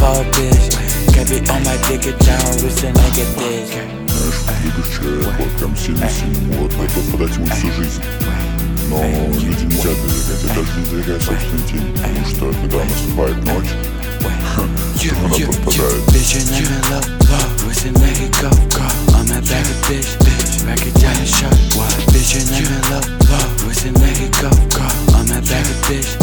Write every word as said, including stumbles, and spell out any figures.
ball, bitch. Kept it on my dick, it down, wrist and I get this. Знаешь, любишь человека прям сильно-сильно, вот, готов подать ему всю жизнь. Но люди нельзя доверять, и даже не доверять собственной теме, потому что когда наступает ночь, она пропадает. Bitch, you never love, love, wrist and let it go, go. I'm that bag of bitch, bitch, back it down and shut. Bitch, you never love, love, wrist and let it go, go. I'm that bag of bitch.